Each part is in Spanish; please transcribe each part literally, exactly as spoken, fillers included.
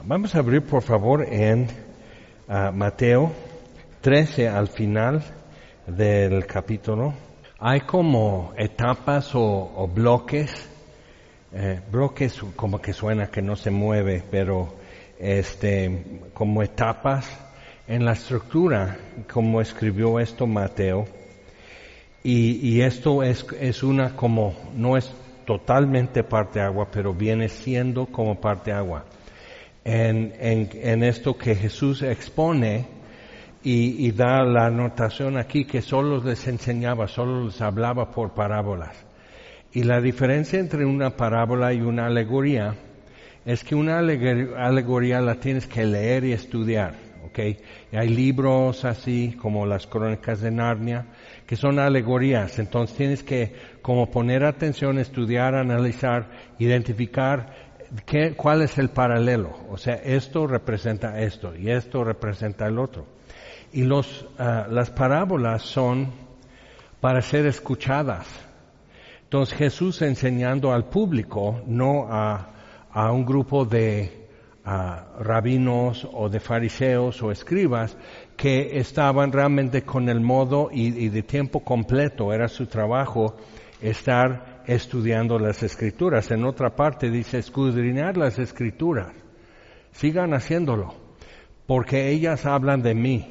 Vamos a abrir, por favor, en uh, Mateo trece, al final del capítulo. Hay como etapas o, o bloques, eh, bloques como que suena que no se mueve, pero este, como etapas en la estructura, como escribió esto Mateo. Y, y esto es, es una como, no es totalmente parte agua, pero viene siendo como parte agua. En, en, en esto que Jesús expone y, y da la anotación aquí que solo les enseñaba, solo les hablaba por parábolas. Y la diferencia entre una parábola y una alegoría es que una alegoría la tienes que leer y estudiar, ¿ok? Y hay libros así como las Crónicas de Narnia que son alegorías, entonces tienes que como poner atención, estudiar, analizar, identificar qué, cuál es el paralelo, o sea, esto representa esto y esto representa el otro. Y los, uh, las parábolas son para ser escuchadas. Entonces Jesús enseñando al público, no a, a un grupo de uh, rabinos o de fariseos o escribas que estaban realmente con el modo y, y de tiempo completo, era su trabajo estar estudiando las Escrituras. En otra parte dice escudriñar las Escrituras. Sigan haciéndolo, porque ellas hablan de mí.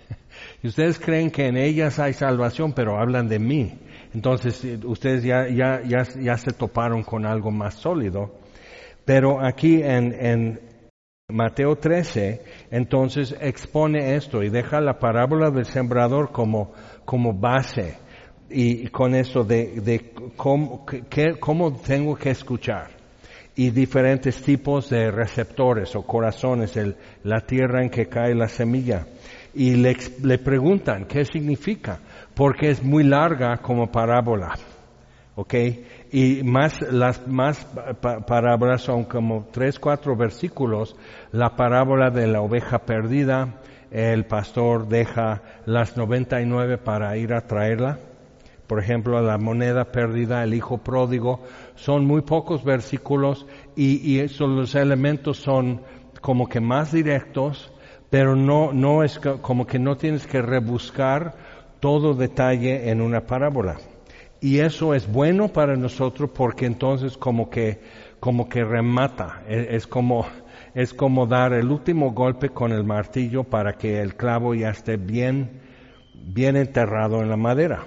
Y ustedes creen que en ellas hay salvación, pero hablan de mí. Entonces, ustedes ya, ya, ya, ya se toparon con algo más sólido. Pero aquí en, en Mateo trece, entonces expone esto y deja la parábola del sembrador como, como base. Y con eso de, de cómo, que, cómo tengo que escuchar. Y diferentes tipos de receptores o corazones, el, la tierra en que cae la semilla. Y le, le preguntan qué significa, porque es muy larga como parábola, ¿ok? Y más, las más pa, parábolas son como tres, cuatro versículos, la parábola de la oveja perdida, el pastor deja las noventa y nueve para ir a traerla, por ejemplo, la moneda perdida, el hijo pródigo, son muy pocos versículos y, y esos, los elementos son como que más directos, pero no, no es como que no tienes que rebuscar todo detalle en una parábola. Y eso es bueno para nosotros porque entonces como que, como que remata, es, es como, es como dar el último golpe con el martillo para que el clavo ya esté bien, bien enterrado en la madera.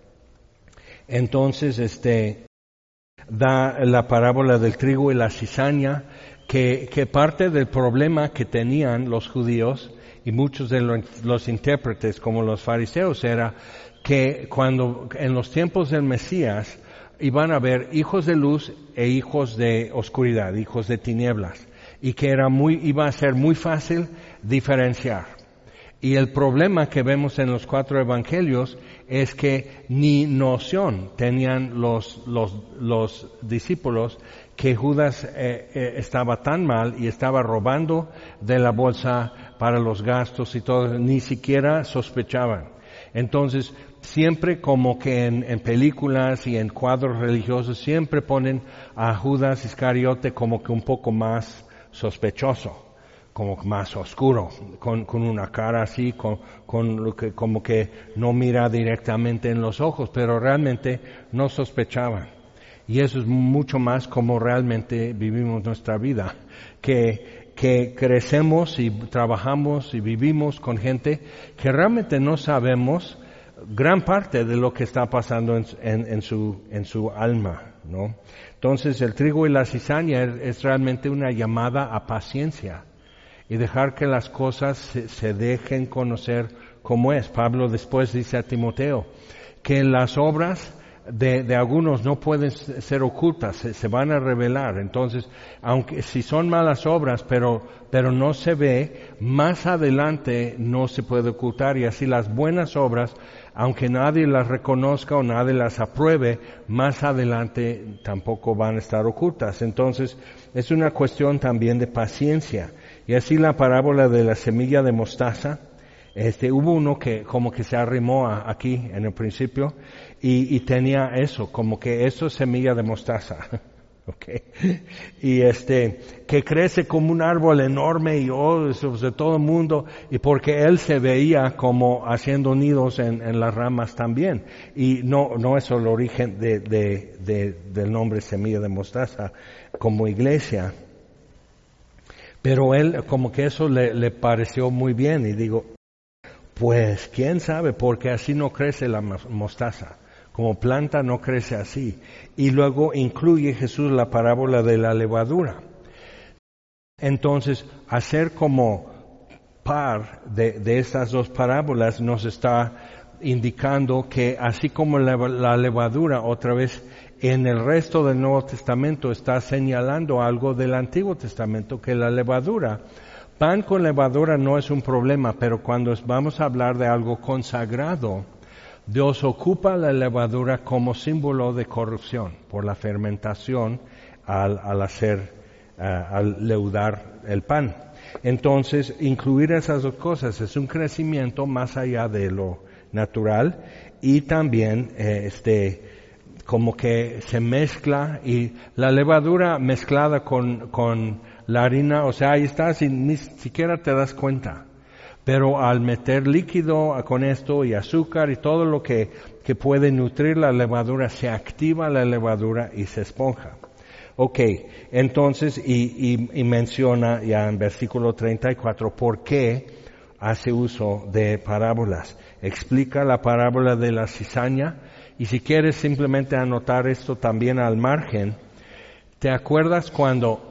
Entonces, este, da la parábola del trigo y la cizaña, que, que parte del problema que tenían los judíos y muchos de los, los intérpretes como los fariseos era que cuando en los tiempos del Mesías iban a haber hijos de luz e hijos de oscuridad, hijos de tinieblas, y que era muy, iba a ser muy fácil diferenciar. Y el problema que vemos en los cuatro evangelios es que ni noción tenían los, los, los discípulos que Judas eh, eh, estaba tan mal y estaba robando de la bolsa para los gastos y todo, ni siquiera sospechaban. Entonces, siempre como que en, en películas y en cuadros religiosos siempre ponen a Judas Iscariote como que un poco más sospechoso, como más oscuro, con, con una cara así, con, con lo que, como que no mira directamente en los ojos, pero realmente no sospechaban. Y eso es mucho más como realmente vivimos nuestra vida, que, que crecemos y trabajamos y vivimos con gente que realmente no sabemos gran parte de lo que está pasando en, en, en su, en su alma, ¿no? Entonces el trigo y la cizaña es, es realmente una llamada a paciencia y dejar que las cosas se, se dejen conocer como es. Pablo después dice a Timoteo que las obras de, de algunos no pueden ser ocultas, se, se van a revelar. Entonces, aunque si son malas obras, pero, pero no se ve, más adelante no se puede ocultar. Y así las buenas obras, aunque nadie las reconozca o nadie las apruebe, más adelante tampoco van a estar ocultas. Entonces, es una cuestión también de paciencia. Y así la parábola de la semilla de mostaza, este, hubo uno que como que se arrimó a, aquí en el principio y, y tenía eso, como que eso es semilla de mostaza, Okay. Y este, que crece como un árbol enorme y oh, sobre todo el mundo, y porque él se veía como haciendo nidos en, en las ramas también. Y no, no es el origen de, de, de, del nombre semilla de mostaza como iglesia. Pero él, como que eso le, le pareció muy bien, y digo, pues, quién sabe, porque así no crece la mostaza. Como planta no crece así. Y luego incluye Jesús la parábola de la levadura. Entonces, hacer como par de, de estas dos parábolas nos está indicando que así como la, la levadura otra vez en el resto del Nuevo Testamento está señalando algo del Antiguo Testamento, que la levadura, pan con levadura no es un problema, pero cuando vamos a hablar de algo consagrado, Dios ocupa la levadura como símbolo de corrupción por la fermentación al, al hacer, uh, al leudar el pan. Entonces, incluir esas dos cosas es un crecimiento más allá de lo natural y también, eh, este, como que se mezcla y la levadura mezclada con, con la harina, o sea, ahí está, sin, ni siquiera te das cuenta. Pero al meter líquido con esto y azúcar y todo lo que, que puede nutrir la levadura, se activa la levadura y se esponja. Ok, entonces, y, y, y menciona ya en versículo treinta y cuatro por qué hace uso de parábolas. Explica la parábola de la cizaña, y si quieres simplemente anotar esto también al margen, ¿te acuerdas cuando,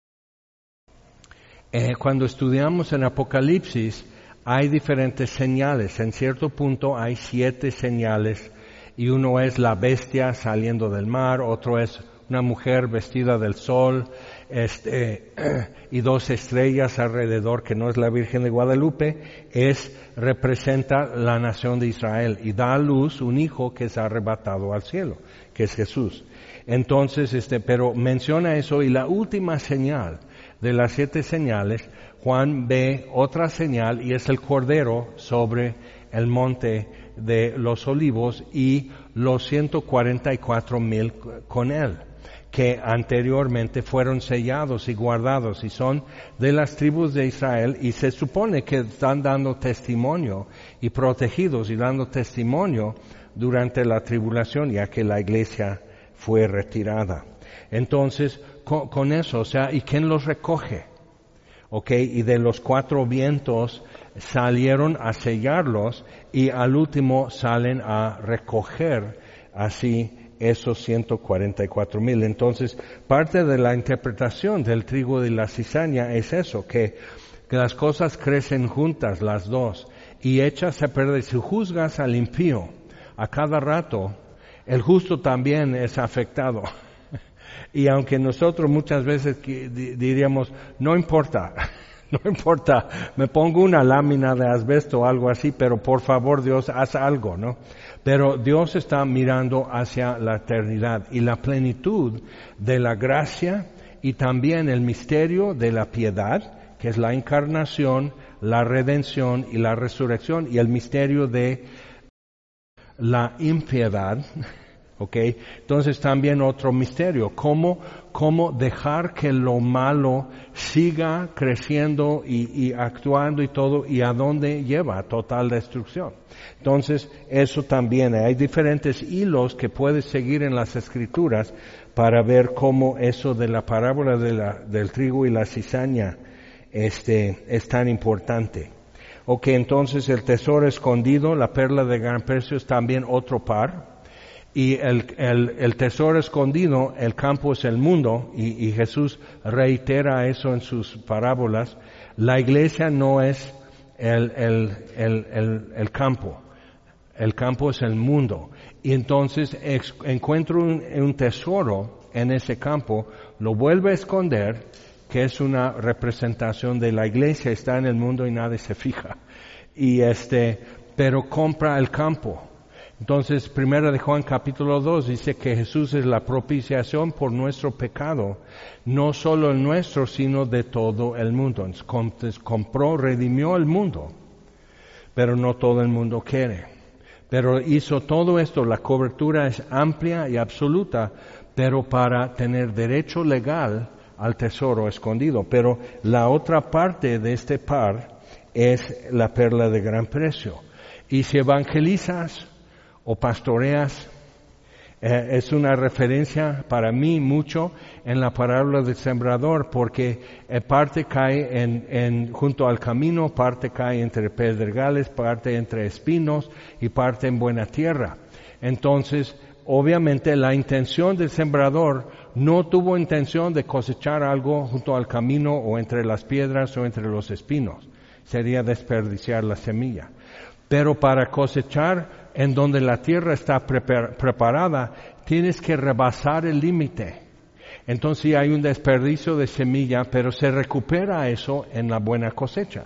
eh, cuando estudiamos en Apocalipsis? Hay diferentes señales. En cierto punto hay siete señales y uno es la bestia saliendo del mar, otro es una mujer vestida del sol, este, y dos estrellas alrededor, que no es la Virgen de Guadalupe, es, representa la nación de Israel y da a luz un hijo que es arrebatado al cielo, que es Jesús. Entonces, este, pero menciona eso y la última señal de las siete señales, Juan ve otra señal y es el Cordero sobre el monte de los Olivos y los ciento cuarenta y cuatro mil con él, que anteriormente fueron sellados y guardados y son de las tribus de Israel y se supone que están dando testimonio y protegidos y dando testimonio durante la tribulación, ya que la iglesia fue retirada. Entonces, con, con eso, o sea, ¿y quién los recoge? Okay, y de los cuatro vientos salieron a sellarlos y al último salen a recoger así esos ciento cuarenta y cuatro mil. Entonces, parte de la interpretación del trigo y la cizaña es eso, que, que las cosas crecen juntas, las dos, y echas a perder. Si juzgas al impío a cada rato, el justo también es afectado. Y aunque nosotros muchas veces diríamos, no importa, no importa, me pongo una lámina de asbesto o algo así, pero por favor Dios, haz algo, ¿no? Pero Dios está mirando hacia la eternidad y la plenitud de la gracia y también el misterio de la piedad, que es la encarnación, la redención y la resurrección, y el misterio de la impiedad. Okay, entonces también otro misterio, cómo, cómo dejar que lo malo siga creciendo y, y actuando y todo, y a dónde lleva, a total destrucción. Entonces, eso también, hay diferentes hilos que puedes seguir en las Escrituras para ver cómo eso de la parábola de la, del trigo y la cizaña este, es tan importante. Ok, entonces el tesoro escondido, la perla de gran precio, es también otro par. Y el, el, el tesoro escondido, el campo es el mundo, y, y Jesús reitera eso en sus parábolas. La iglesia no es el, el, el, el, el campo, el campo es el mundo. Y entonces ex, encuentro un, un tesoro en ese campo, lo vuelve a esconder, que es una representación de la iglesia, está en el mundo y nadie se fija. Y este, pero compra el campo. Entonces, primera de Juan capítulo dos dice que Jesús es la propiciación por nuestro pecado, no solo el nuestro, sino de todo el mundo. Entonces, compró, redimió el mundo, pero no todo el mundo quiere. Pero hizo todo esto, la cobertura es amplia y absoluta pero para tener derecho legal al tesoro escondido. Pero la otra parte de este par es la perla de gran precio. Y si evangelizas o pastoreas, eh, es una referencia para mí mucho en la parábola del sembrador, porque eh, parte cae en, en, junto al camino, parte cae entre pedregales, parte entre espinos y parte en buena tierra. Entonces, obviamente la intención del sembrador no tuvo intención de cosechar algo junto al camino o entre las piedras o entre los espinos. Sería desperdiciar la semilla. Pero para cosechar en donde la tierra está prepar- preparada, tienes que rebasar el límite. Entonces hay un desperdicio de semilla, pero se recupera eso en la buena cosecha.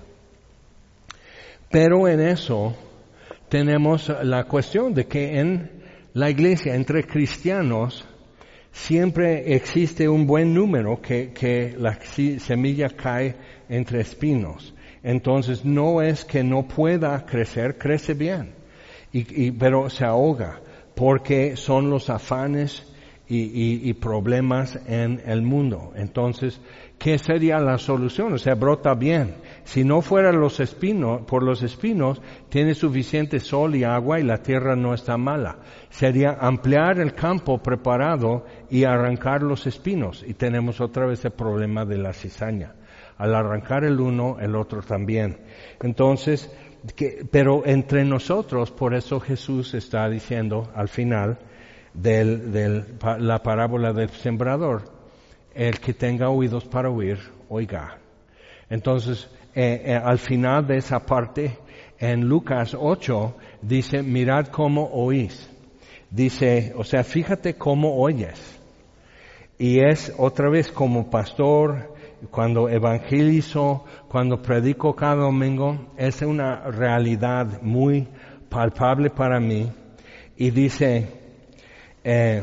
Pero en eso tenemos la cuestión de que en la iglesia, entre cristianos, siempre existe un buen número que, que la semilla cae entre espinos. Entonces no es que no pueda crecer, crece bien, y, y, pero se ahoga porque son los afanes y, y, y problemas en el mundo. Entonces, ¿qué sería la solución? O sea, brota bien. Si no fuera los espinos, por los espinos, tiene suficiente sol y agua y la tierra no está mala. Sería ampliar el campo preparado y arrancar los espinos. Y tenemos otra vez el problema de la cizaña. Al arrancar el uno, el otro también. Entonces, que, pero entre nosotros, por eso Jesús está diciendo al final del, del, la parábola del sembrador, el que tenga oídos para oír, oiga. Entonces, eh, eh, al final de esa parte, en Lucas ocho, dice, mirad cómo oís. Dice, o sea, fíjate cómo oyes. Y es otra vez como pastor, cuando evangelizo, cuando predico cada domingo, es una realidad muy palpable para mí. Y dice, eh,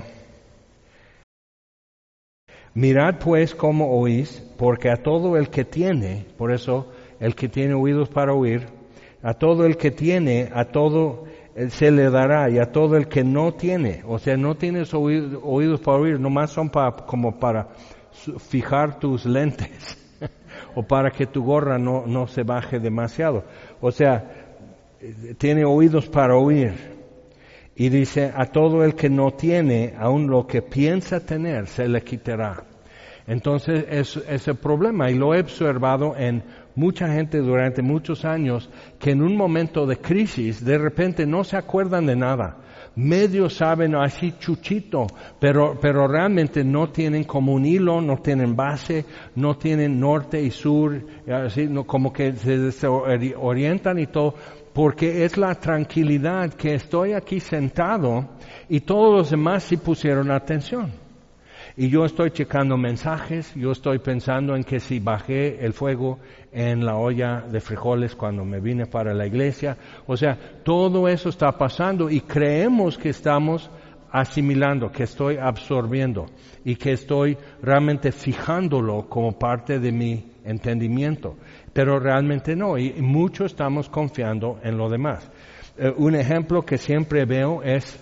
mirad pues cómo oís, porque a todo el que tiene, por eso el que tiene oídos para oír, a todo el que tiene, a todo se le dará, y a todo el que no tiene, o sea, no tienes oídos, oídos para oír, nomás son para, como para fijar tus lentes o para que tu gorra no, no se baje demasiado. O sea, tiene oídos para oír. Y dice, a todo el que no tiene, aun lo que piensa tener, se le quitará. Entonces es, es el problema, y lo he observado en mucha gente durante muchos años, que en un momento de crisis, de repente no se acuerdan de nada. Medio saben así chuchito, pero, pero realmente no tienen como un hilo, no tienen base, no tienen norte y sur, así, no, como que se desorientan y todo, porque es la tranquilidad que estoy aquí sentado y todos los demás sí pusieron atención. Y yo estoy checando mensajes, yo estoy pensando en que si bajé el fuego en la olla de frijoles cuando me vine para la iglesia. O sea, todo eso está pasando y creemos que estamos asimilando, que estoy absorbiendo y que estoy realmente fijándolo como parte de mi entendimiento. Pero realmente no, y mucho estamos confiando en lo demás. Eh, un ejemplo que siempre veo es,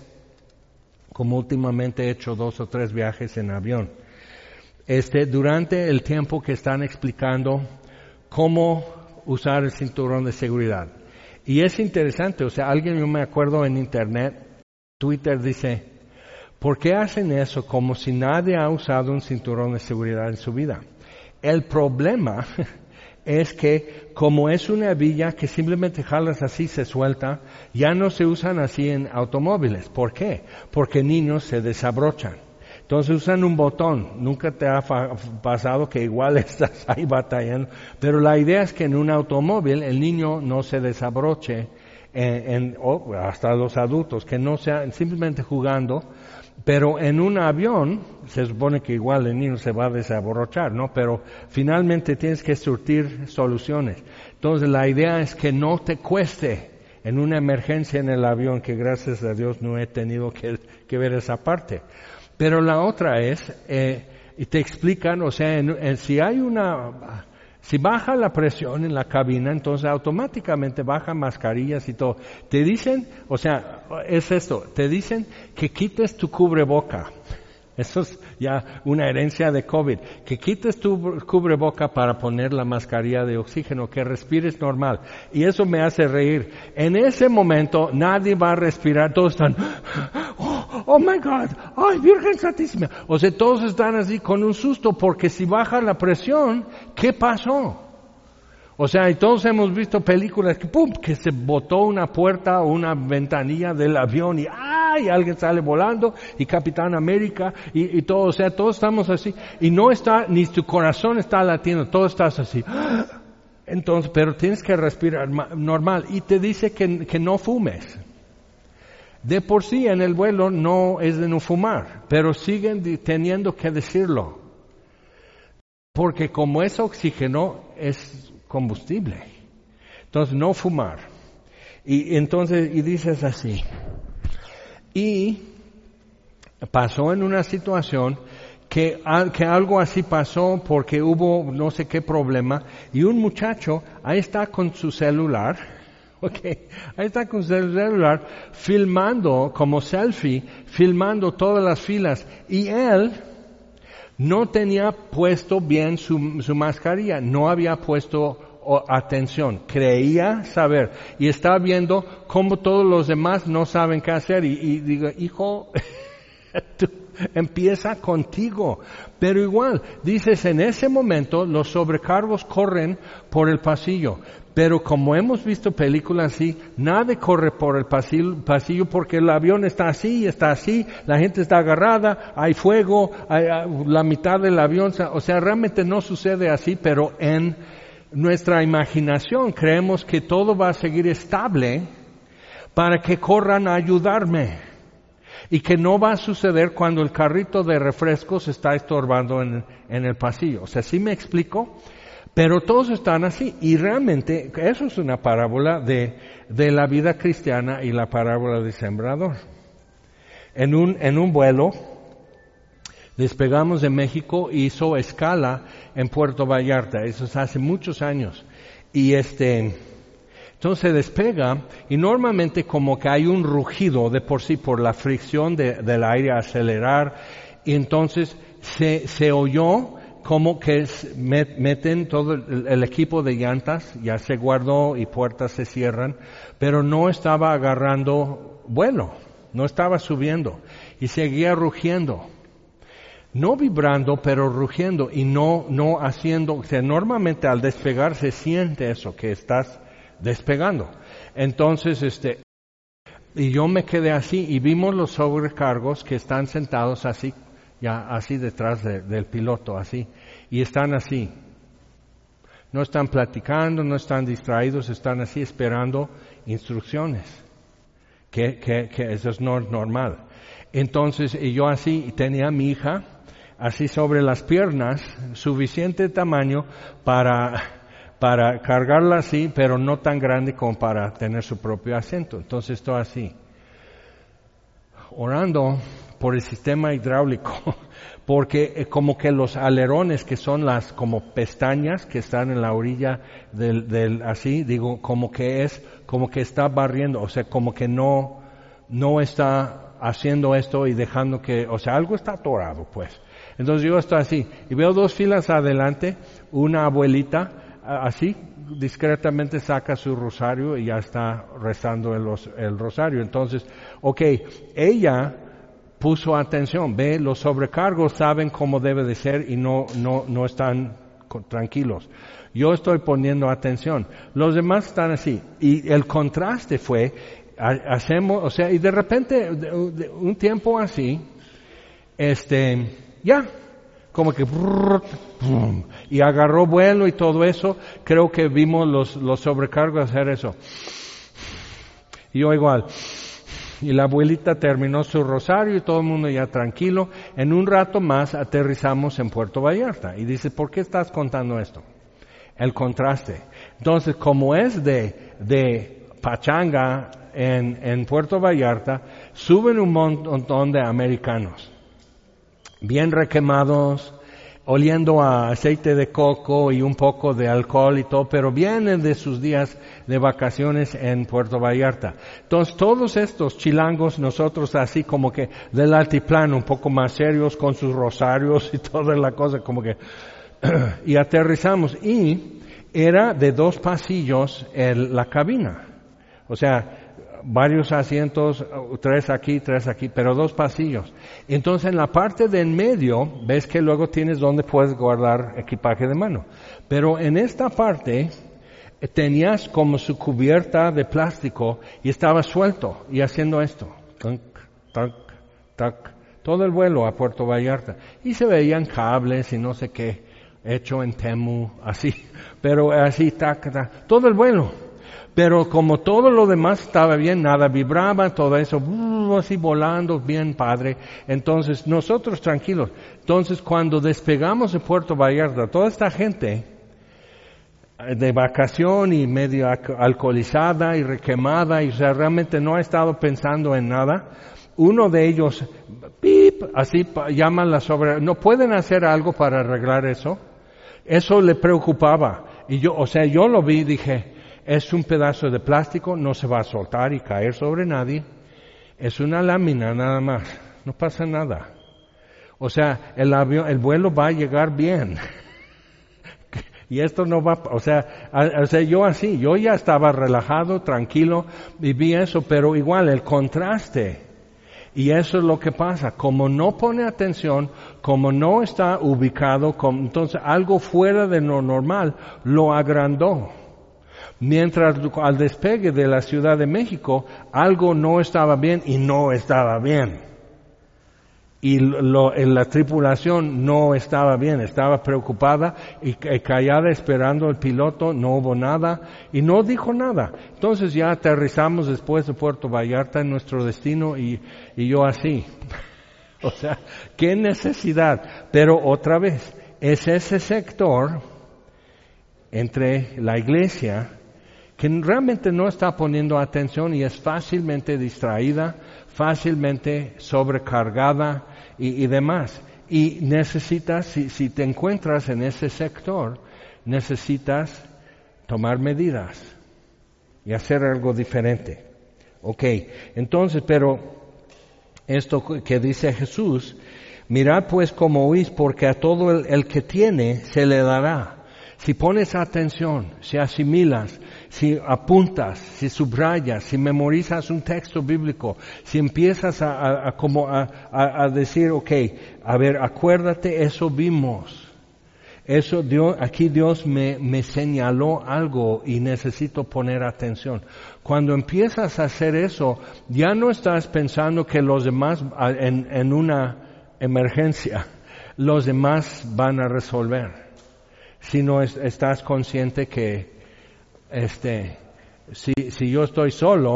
como últimamente he hecho dos o tres viajes en avión, este, durante el tiempo que están explicando cómo usar el cinturón de seguridad. Y es interesante, o sea, alguien, yo me acuerdo en internet, Twitter dice, ¿por qué hacen eso como si nadie ha usado un cinturón de seguridad en su vida? El problema es que como es una hebilla que simplemente jalas así, se suelta, ya no se usan así en automóviles. ¿Por qué? Porque niños se desabrochan. Entonces usan un botón. Nunca te ha fa- pasado que igual estás ahí batallando. Pero la idea es que en un automóvil el niño no se desabroche, en, en, oh, hasta los adultos, que no sean simplemente jugando. Pero en un avión, se supone que igual el niño se va a desabrochar, ¿no? Pero finalmente tienes que surtir soluciones. Entonces la idea es que no te cueste en una emergencia en el avión, que gracias a Dios no he tenido que, que ver esa parte. Pero la otra es, eh, y te explican, o sea, en, en, si hay una... Si baja la presión en la cabina, entonces automáticamente bajan mascarillas y todo. Te dicen, o sea, es esto, te dicen que quites tu cubreboca. Eso es ya una herencia de COVID. Que quites tu cubreboca para poner la mascarilla de oxígeno, que respires normal. Y eso me hace reír. En ese momento nadie va a respirar, todos están, oh, oh my God, ay, Virgen Santísima. O sea, todos están así con un susto, porque si baja la presión, ¿qué pasó? O sea, y todos hemos visto películas que, ¡pum!, que se botó una puerta o una ventanilla del avión y ¡ay!, alguien sale volando y Capitán América y, y todo. O sea, todos estamos así. Y no está, ni tu corazón está latiendo, todo estás así. Entonces, pero tienes que respirar normal. Y te dice que, que no fumes. De por sí en el vuelo no es de no fumar, pero siguen teniendo que decirlo. Porque como es oxígeno, es combustible. Entonces, no fumar. Y entonces, y dices así. Y pasó en una situación que, que algo así pasó porque hubo no sé qué problema y un muchacho ahí está con su celular, okay, ahí está con su celular filmando como selfie, filmando todas las filas y él no tenía puesto bien su, su mascarilla, no había puesto atención, creía saber y está viendo cómo todos los demás no saben qué hacer y, y digo, hijo, tú, empieza contigo. Pero igual, dices, en ese momento los sobrecargos corren por el pasillo. Pero como hemos visto películas así, nadie corre por el pasillo, pasillo porque el avión está así, está así, la gente está agarrada, hay fuego, hay, la mitad del avión, o sea, realmente no sucede así, pero en nuestra imaginación creemos que todo va a seguir estable para que corran a ayudarme y que no va a suceder cuando el carrito de refrescos está estorbando en, en el pasillo. O sea, ¿sí me explico? Pero todos están así y realmente eso es una parábola de, de la vida cristiana y la parábola del sembrador. En un, en un vuelo despegamos de México y hizo escala en Puerto Vallarta, eso es hace muchos años. Y este, entonces despega y normalmente como que hay un rugido de por sí por la fricción de, del aire a acelerar y entonces se, se oyó como que meten todo el, el equipo de llantas, ya se guardó y puertas se cierran, pero no estaba agarrando vuelo, no estaba subiendo y seguía rugiendo. No vibrando, pero rugiendo y no, no haciendo, o sea, normalmente al despegar se siente eso, que estás despegando. Entonces, este, y yo me quedé así y vimos los sobrecargos que están sentados así, ya así detrás de, del piloto, así, y están así. No están platicando, no están distraídos, están así esperando instrucciones, que, que, que eso es no normal. Entonces, y yo así, y tenía a mi hija, así sobre las piernas, suficiente tamaño para, para cargarla así, pero no tan grande como para tener su propio asiento. Entonces estoy así, orando por el sistema hidráulico, porque como que los alerones que son las como pestañas que están en la orilla del, del así, digo, como que es, como que está barriendo, o sea, como que no, no está haciendo esto y dejando que, o sea, algo está atorado, pues. Entonces yo estoy así, y veo dos filas adelante, una abuelita, así, discretamente saca su rosario y ya está rezando el, el rosario. Entonces, ok, ella puso atención, ve, los sobrecargos saben cómo debe de ser y no, no, no están tranquilos. Yo estoy poniendo atención. Los demás están así. Y el contraste fue, hacemos, o sea, y de repente, un tiempo así, este, ya, como que, y agarró vuelo y todo eso. Creo que vimos los, los sobrecargos hacer eso. Y yo igual. Y la abuelita terminó su rosario y todo el mundo ya tranquilo. En un rato más aterrizamos en Puerto Vallarta. Y dice, ¿por qué estás contando esto? El contraste. Entonces, como es de, de pachanga en, en Puerto Vallarta, suben un montón de americanos. Bien requemados, oliendo a aceite de coco y un poco de alcohol y todo, pero vienen de sus días de vacaciones en Puerto Vallarta. Entonces todos estos chilangos, nosotros así como que del altiplano, un poco más serios con sus rosarios y toda la cosa, como que, y aterrizamos, y era de dos pasillos el, la cabina. O sea, varios asientos, tres aquí, tres aquí, pero dos pasillos. Entonces en la parte de en medio, ves que luego tienes donde puedes guardar equipaje de mano. Pero en esta parte tenías como su cubierta de plástico y estaba suelto y haciendo esto. Tac, tac, tac. Todo el vuelo a Puerto Vallarta. Y se veían cables y no sé qué, hecho en Temu, así. Pero así, tac, tac. Todo el vuelo. Pero como todo lo demás estaba bien, nada vibraba, todo eso, uh, así volando, bien padre. Entonces, nosotros tranquilos. Entonces, cuando despegamos de Puerto Vallarta, toda esta gente de vacación y medio alcoholizada y requemada, y o sea, realmente no ha estado pensando en nada. Uno de ellos, pip, así llaman la sobre, ¿no pueden hacer algo para arreglar eso? Eso le preocupaba. Y yo, o sea, yo lo vi y dije, es un pedazo de plástico, no se va a soltar y caer sobre nadie. Es una lámina nada más, no pasa nada. O sea, el avión, el vuelo va a llegar bien. Y esto no va, o sea, a, o sea, yo así, yo ya estaba relajado, tranquilo, y vi eso, pero igual el contraste. Y eso es lo que pasa, como no pone atención, como no está ubicado, como, entonces algo fuera de lo normal lo agrandó. Mientras al despegue de la Ciudad de México, algo no estaba bien y no estaba bien. Y lo, en la tripulación no estaba bien, estaba preocupada y callada esperando al piloto, no hubo nada y no dijo nada. Entonces ya aterrizamos después de Puerto Vallarta en nuestro destino y, y yo así. O sea, qué necesidad. Pero otra vez, es ese sector entre la iglesia que realmente no está poniendo atención y es fácilmente distraída, fácilmente sobrecargada y, y demás. Y necesitas, si, si te encuentras en ese sector, necesitas tomar medidas y hacer algo diferente. Ok, entonces, pero esto que dice Jesús, mirad pues cómo oís, porque a todo el, el que tiene se le dará. Si pones atención, si asimilas, si apuntas, si subrayas, si memorizas un texto bíblico, si empiezas a, a, a como a, a, a decir, ok, a ver, acuérdate, eso vimos. Eso Dios, aquí Dios me, me señaló algo y necesito poner atención. Cuando empiezas a hacer eso, ya no estás pensando que los demás, en, en una emergencia, los demás van a resolver. Sino es, estás consciente que este, si, si yo estoy solo,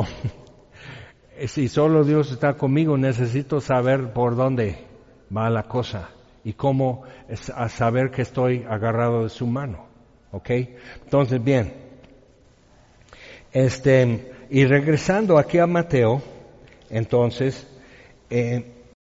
si solo Dios está conmigo, necesito saber por dónde va la cosa y cómo es, a saber que estoy agarrado de su mano. ¿Ok? Entonces, bien. Este, y regresando aquí a Mateo, entonces, eh,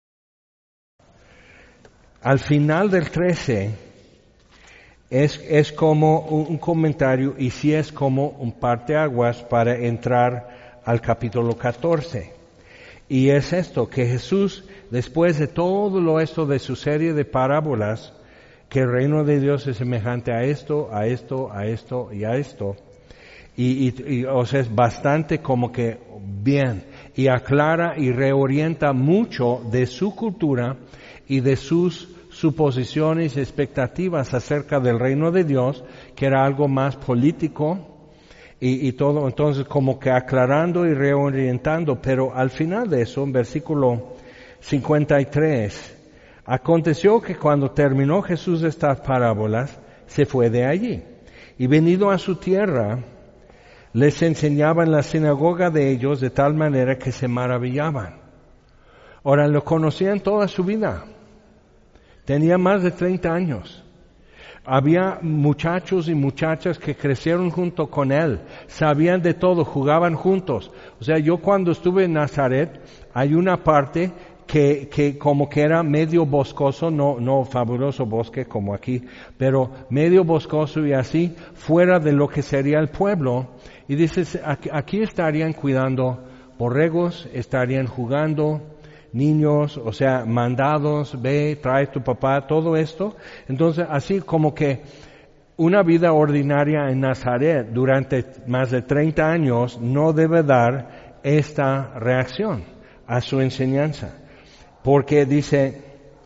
al final del trece, Es, es como un comentario y sí es como un parteaguas para entrar al capítulo catorce. Y es esto, que Jesús, después de todo lo esto de su serie de parábolas, que el reino de Dios es semejante a esto, a esto, a esto y a esto, y, y, y o sea, es bastante como que bien, y aclara y reorienta mucho de su cultura y de sus suposiciones y expectativas acerca del reino de Dios, que era algo más político y, y todo, entonces como que aclarando y reorientando, pero al final de eso, en versículo cincuenta y tres, aconteció que cuando terminó Jesús estas parábolas, se fue de allí, y venido a su tierra, les enseñaba en la sinagoga de ellos de tal manera que se maravillaban. Ahora, lo conocían toda su vida. Tenía más de treinta años. Había muchachos y muchachas que crecieron junto con él, sabían de todo, jugaban juntos. O sea, yo cuando estuve en Nazaret, hay una parte que, que como que era medio boscoso, no, no fabuloso bosque como aquí, pero medio boscoso y así, fuera de lo que sería el pueblo. Y dices, aquí, aquí estarían cuidando borregos, estarían jugando, niños, o sea, mandados, ve, trae tu papá, todo esto. Entonces, así como que una vida ordinaria en Nazaret durante más de treinta años no debe dar esta reacción a su enseñanza. Porque dice,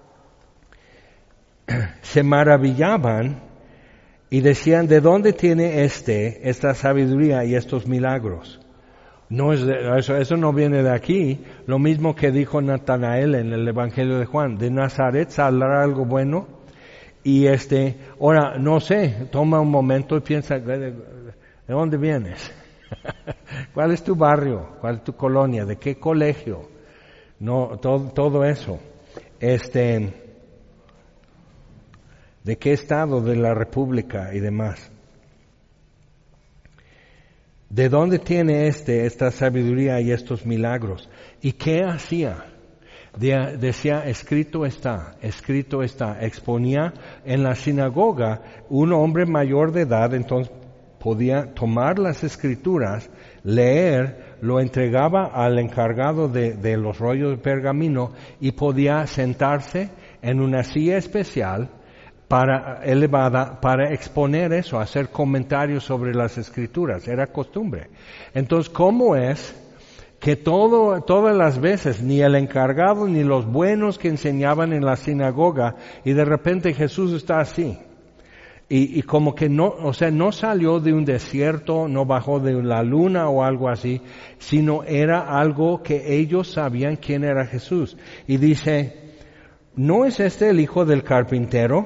se maravillaban y decían, ¿de dónde tiene este esta sabiduría y estos milagros? No es de, eso, eso no viene de aquí. Lo mismo que dijo Natanael en el Evangelio de Juan, de Nazaret saldrá algo bueno. Y este, ahora, no sé, toma un momento y piensa, ¿de, de dónde vienes? ¿Cuál es tu barrio? ¿Cuál es tu colonia? ¿De qué colegio? No, todo, todo eso. Este, ¿de qué estado de la República y demás? ¿De dónde tiene este esta sabiduría y estos milagros? ¿Y qué hacía? De, decía, escrito está, escrito está. Exponía en la sinagoga un hombre mayor de edad, entonces podía tomar las escrituras, leer, lo entregaba al encargado de, de los rollos de pergamino y podía sentarse en una silla especial para elevada para exponer eso, hacer comentarios sobre las escrituras, era costumbre. Entonces, ¿cómo es que todo, todas las veces, ni el encargado ni los buenos que enseñaban en la sinagoga, y de repente Jesús está así? Y, y como que no, o sea, no salió de un desierto, no bajó de la luna o algo así, sino era algo que ellos sabían quién era Jesús. Y dice, ¿no es este el hijo del carpintero?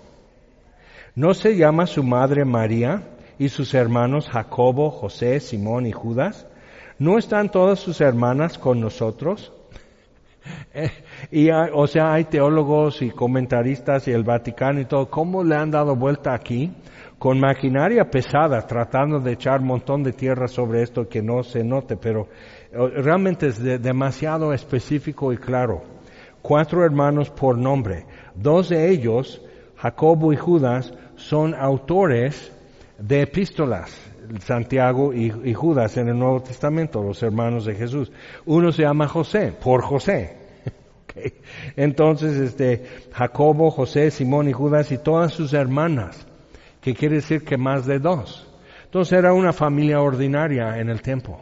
¿No se llama su madre María y sus hermanos Jacobo, José, Simón y Judas? ¿No están todas sus hermanas con nosotros? Eh, y hay, o sea, hay teólogos y comentaristas y el Vaticano y todo, ¿cómo le han dado vuelta aquí? Con maquinaria pesada, tratando de echar un montón de tierra sobre esto que no se note, pero realmente es de, demasiado específico y claro. Cuatro hermanos por nombre. Dos de ellos, Jacobo y Judas, son autores de epístolas, Santiago y, y Judas en el Nuevo Testamento, los hermanos de Jesús. Uno se llama José, por José. Okay. Entonces, este, Jacobo, José, Simón y Judas y todas sus hermanas, que quiere decir que más de dos. Entonces era una familia ordinaria en el tiempo.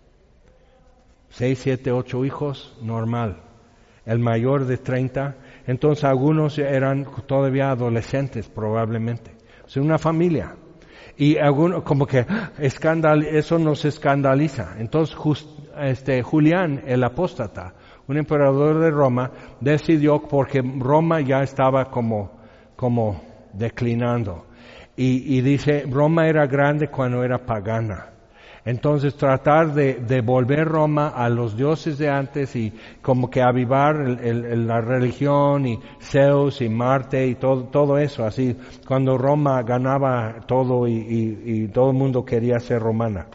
Seis, siete, ocho hijos, normal. El mayor de treinta. Entonces algunos eran todavía adolescentes probablemente. O sea, una familia. Y algunos, como que escandal, eso nos escandaliza. Entonces just, este, Julián, el apóstata, un emperador de Roma, decidió, porque Roma ya estaba como, como declinando. Y, y dice, Roma era grande cuando era pagana. Entonces tratar de, de volver Roma a los dioses de antes y como que avivar el, el, la religión y Zeus y Marte y todo, todo eso, así, cuando Roma ganaba todo y, y, y todo el mundo quería ser romana.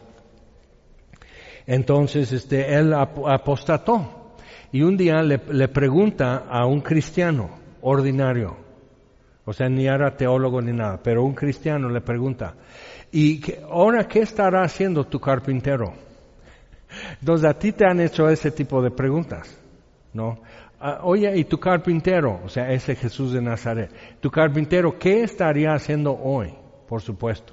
Entonces este, él apostató y un día le, le pregunta a un cristiano ordinario, o sea, ni era teólogo ni nada, pero un cristiano le pregunta, ¿y que, ahora qué estará haciendo tu carpintero? Entonces a ti te han hecho ese tipo de preguntas, ¿no? Uh, oye, ¿y tu carpintero? O sea, ese Jesús de Nazaret. ¿Tu carpintero qué estaría haciendo hoy? Por supuesto.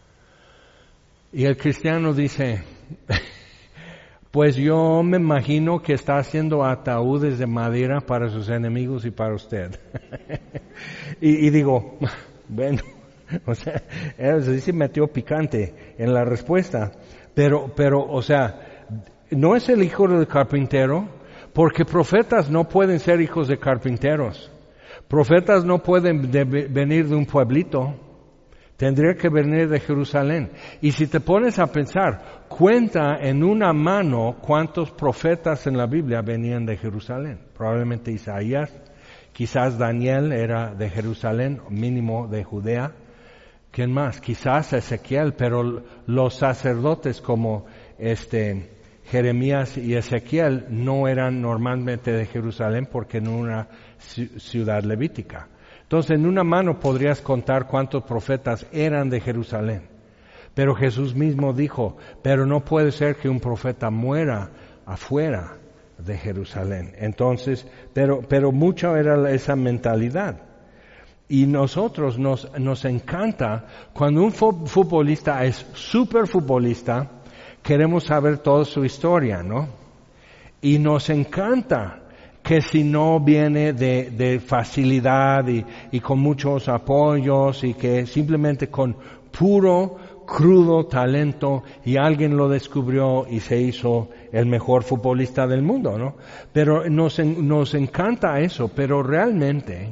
Y el cristiano dice, pues yo me imagino que está haciendo ataúdes de madera para sus enemigos y para usted. y, y digo, bueno, o sea, él se metió picante en la respuesta, pero, pero, o sea, no es el hijo del carpintero, porque profetas no pueden ser hijos de carpinteros. Profetas no pueden de, venir de un pueblito, tendría que venir de Jerusalén. Y si te pones a pensar, cuenta en una mano cuántos profetas en la Biblia venían de Jerusalén. Probablemente Isaías, quizás Daniel era de Jerusalén, mínimo de Judea. ¿Quién más? Quizás Ezequiel, pero los sacerdotes como este Jeremías y Ezequiel no eran normalmente de Jerusalén porque en una ciudad levítica. Entonces, en una mano podrías contar cuántos profetas eran de Jerusalén. Pero Jesús mismo dijo, pero no puede ser que un profeta muera afuera de Jerusalén. Entonces, pero, pero mucho era esa mentalidad. Y nosotros nos, nos encanta, cuando un futbolista es súper futbolista, queremos saber toda su historia, ¿no? Y nos encanta que si no viene de, de facilidad y, y con muchos apoyos y que simplemente con puro, crudo talento y alguien lo descubrió y se hizo el mejor futbolista del mundo, ¿no? Pero nos, nos encanta eso, pero realmente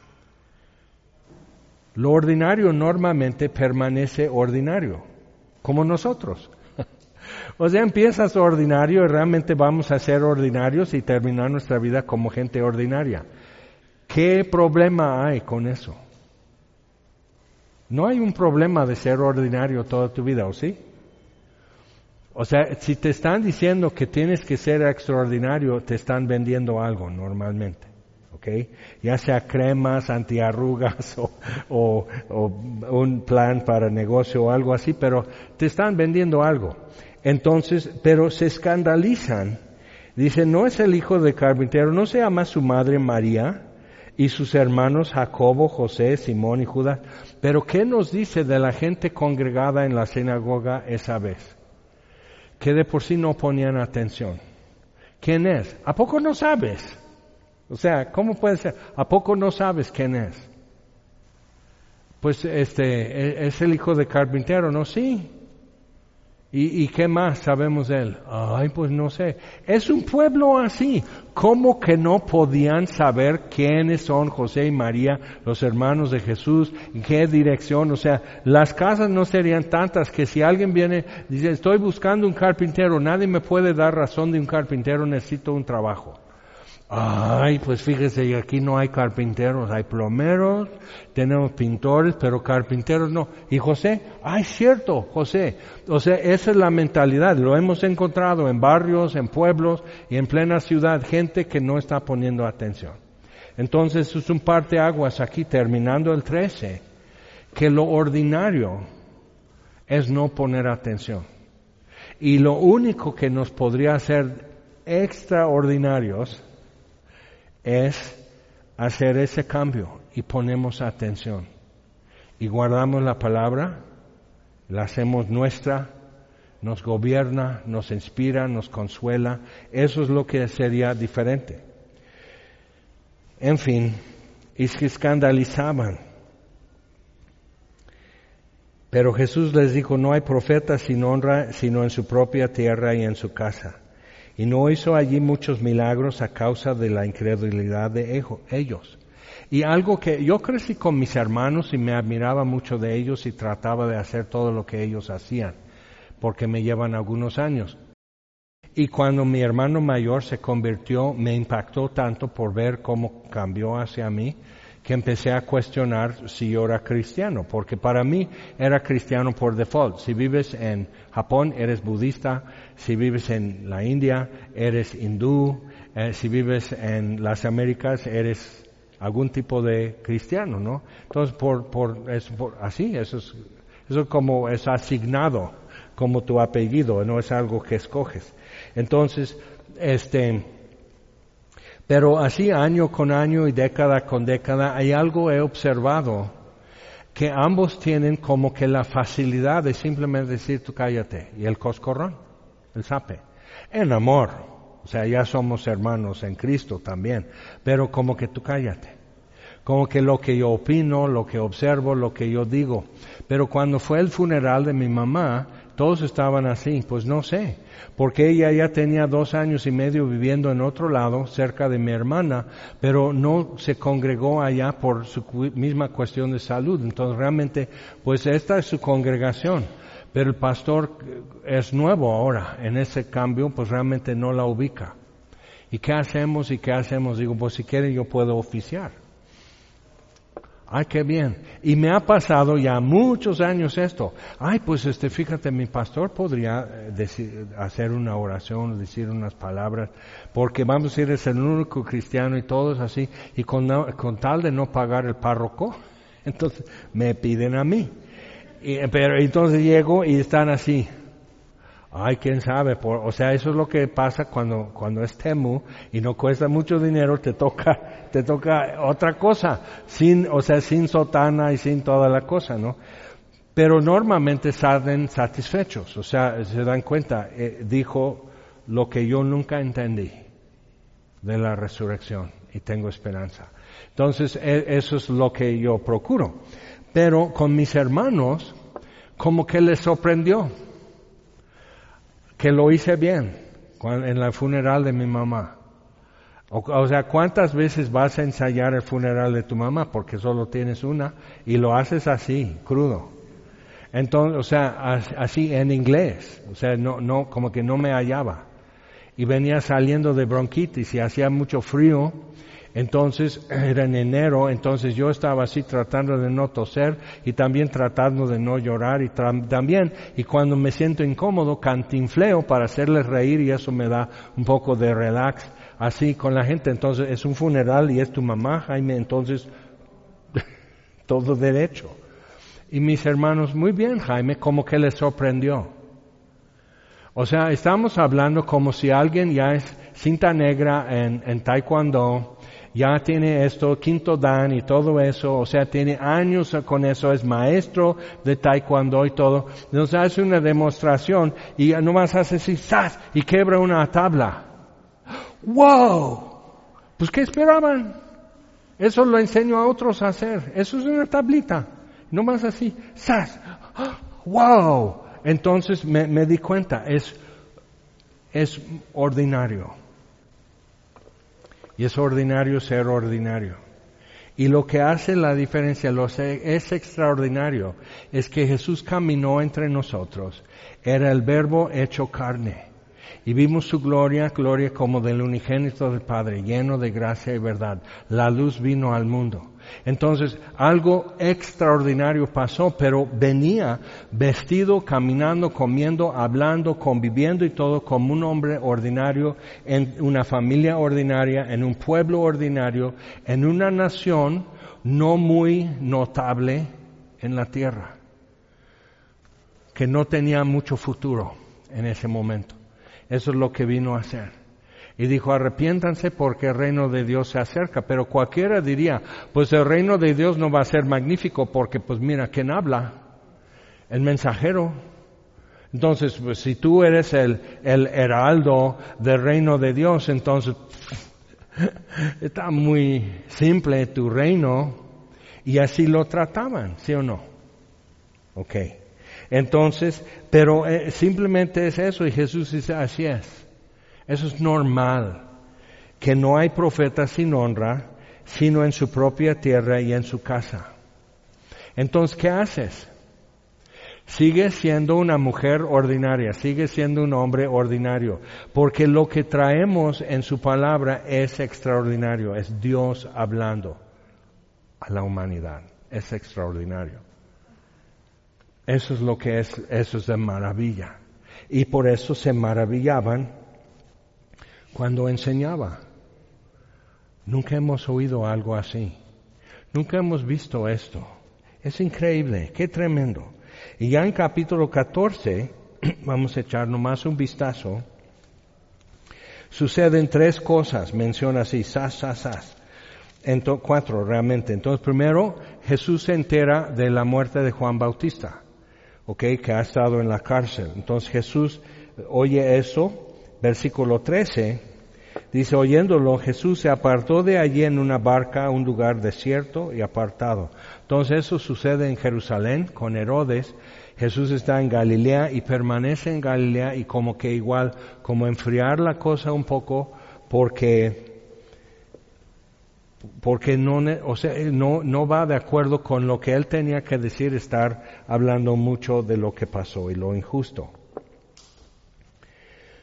lo ordinario normalmente permanece ordinario, como nosotros. O sea, empiezas ordinario y realmente vamos a ser ordinarios y terminar nuestra vida como gente ordinaria. ¿Qué problema hay con eso? No hay un problema de ser ordinario toda tu vida, ¿o sí? O sea, si te están diciendo que tienes que ser extraordinario, te están vendiendo algo normalmente. ¿Okay? Ya sea cremas, antiarrugas o, o, o un plan para negocio o algo así, pero te están vendiendo algo. Entonces, pero se escandalizan. Dicen, no es el hijo de carpintero, no se llama su madre María y sus hermanos Jacobo, José, Simón y Judas. Pero ¿qué nos dice de la gente congregada en la sinagoga esa vez? Que de por sí no ponían atención. ¿Quién es? ¿A poco no sabes? O sea, ¿cómo puede ser? ¿A poco no sabes quién es? Pues este, es el hijo de carpintero, ¿no? Sí. ¿Y, y qué más sabemos de él? Ay, pues no sé. Es un pueblo así. ¿Cómo que no podían saber quiénes son José y María, los hermanos de Jesús, en qué dirección? O sea, las casas no serían tantas que si alguien viene, dice, estoy buscando un carpintero, nadie me puede dar razón de un carpintero, necesito un trabajo. Ay, pues fíjese, aquí no hay carpinteros, hay plomeros, tenemos pintores, pero carpinteros no. ¿Y José? Ay, cierto, José. O sea, esa es la mentalidad. Lo hemos encontrado en barrios, en pueblos y en plena ciudad, gente que no está poniendo atención. Entonces, es un parteaguas aquí, terminando el trece, que lo ordinario es no poner atención. Y lo único que nos podría hacer extraordinarios es hacer ese cambio y ponemos atención y guardamos la palabra, la hacemos nuestra, nos gobierna, nos inspira, nos consuela. Eso es lo que sería diferente. En fin, y se escandalizaban. Pero Jesús les dijo, no hay profeta sin honra sino en su propia tierra y en su casa. Y no hizo allí muchos milagros a causa de la incredulidad de ellos. Y algo que yo crecí con mis hermanos y me admiraba mucho de ellos y trataba de hacer todo lo que ellos hacían, porque me llevan algunos años. Y cuando mi hermano mayor se convirtió, me impactó tanto por ver cómo cambió hacia mí, que empecé a cuestionar si yo era cristiano, porque para mí era cristiano por default. Si vives en Japón, eres budista; si vives en la India, eres hindú; eh, si vives en las Américas, eres algún tipo de cristiano, ¿no? Entonces, por, por, es, por así, eso es, eso como es asignado como tu apellido, no es algo que escoges. Entonces, este... Pero así año con año y década con década hay algo he observado que ambos tienen como que la facilidad de simplemente decir tú cállate y el coscorrón, el zape, en amor, o sea ya somos hermanos en Cristo también, pero como que tú cállate, como que lo que yo opino, lo que observo, lo que yo digo. Pero cuando fue el funeral de mi mamá, todos estaban así, pues no sé, porque ella ya tenía dos años y medio viviendo en otro lado, cerca de mi hermana, pero no se congregó allá por su misma cuestión de salud. Entonces realmente, pues esta es su congregación, pero el pastor es nuevo ahora, en ese cambio, pues realmente no la ubica. ¿Y qué hacemos y qué hacemos? Digo, pues si quieren yo puedo oficiar. Ay, qué bien. Y me ha pasado ya muchos años esto. Ay, pues este, fíjate, mi pastor podría decir, hacer una oración, decir unas palabras, porque vamos a decir, es el único cristiano y todos así, y con, con tal de no pagar el párroco, entonces me piden a mí. Y, pero entonces llego y están así. Ay, quién sabe, por, o sea, eso es lo que pasa cuando, cuando es Temu y no cuesta mucho dinero, te toca, te toca otra cosa, sin, o sea, sin sotana y sin toda la cosa, ¿no? Pero normalmente salen satisfechos, o sea, se dan cuenta, eh, dijo lo que yo nunca entendí de la resurrección y tengo esperanza. Entonces, eh, eso es lo que yo procuro. Pero con mis hermanos, como que les sorprendió que lo hice bien en el funeral de mi mamá. O, o sea, ¿cuántas veces vas a ensayar el funeral de tu mamá? Porque solo tienes una y lo haces así, crudo. Entonces, o sea, así en inglés. O sea, no, no, como que no me hallaba. Y venía saliendo de bronquitis y hacía mucho frío. Entonces, era en enero, entonces yo estaba así tratando de no toser y también tratando de no llorar y tra- también, y cuando me siento incómodo, cantinfleo para hacerles reír y eso me da un poco de relax, así con la gente. Entonces, es un funeral y es tu mamá, Jaime, entonces, todo derecho. Y mis hermanos, muy bien, Jaime, como que les sorprendió. O sea, estamos hablando como si alguien ya es cinta negra en, en taekwondo, ya tiene esto, quinto dan y todo eso, o sea, tiene años con eso, es maestro de taekwondo y todo. Nos hace una demostración y nomás hace así, ¡zas! Y quebra una tabla. ¡Wow! Pues, ¿qué esperaban? Eso lo enseño a otros a hacer. Eso es una tablita. Nomás así, ¡zas! ¡Wow! Entonces me, me di cuenta, es, es ordinario. Y es ordinario ser ordinario. Y lo que hace la diferencia, lo que es extraordinario, es que Jesús caminó entre nosotros. Era el Verbo hecho carne. Y vimos su gloria, gloria como del unigénito del Padre, lleno de gracia y verdad. La luz vino al mundo. Entonces, algo extraordinario pasó, pero venía vestido, caminando, comiendo, hablando, conviviendo y todo como un hombre ordinario, en una familia ordinaria, en un pueblo ordinario, en una nación no muy notable en la tierra, que no tenía mucho futuro en ese momento. Eso es lo que vino a hacer. Y dijo, arrepiéntanse porque el reino de Dios se acerca. Pero cualquiera diría, pues el reino de Dios no va a ser magnífico porque, pues mira, ¿quién habla? El mensajero. Entonces, pues si tú eres el, el heraldo del reino de Dios, entonces está muy simple tu reino. Y así lo trataban, ¿sí o no? Ok. Entonces, pero eh, simplemente es eso y Jesús dice, así es. Eso es normal, que no hay profeta sin honra, sino en su propia tierra y en su casa. Entonces, ¿qué haces? Sigues siendo una mujer ordinaria, sigues siendo un hombre ordinario, porque lo que traemos en su palabra es extraordinario, es Dios hablando a la humanidad, es extraordinario. Eso es lo que es, eso es de maravilla. Y por eso se maravillaban cuando enseñaba. Nunca hemos oído algo así. Nunca hemos visto esto. Es increíble, qué tremendo. Y ya en capítulo catorce, vamos a echar nomás un vistazo, suceden tres cosas, menciona así, sas, sas, sas. Entonces, cuatro realmente. Entonces, primero, Jesús se entera de la muerte de Juan Bautista, okay, que ha estado en la cárcel. Entonces Jesús oye eso. Versículo trece, dice, oyéndolo, Jesús se apartó de allí en una barca a un lugar desierto y apartado. Entonces eso sucede en Jerusalén con Herodes. Jesús está en Galilea y permanece en Galilea y como que igual, como enfriar la cosa un poco porque, porque no, o sea, no, no va de acuerdo con lo que él tenía que decir, estar hablando mucho de lo que pasó y lo injusto.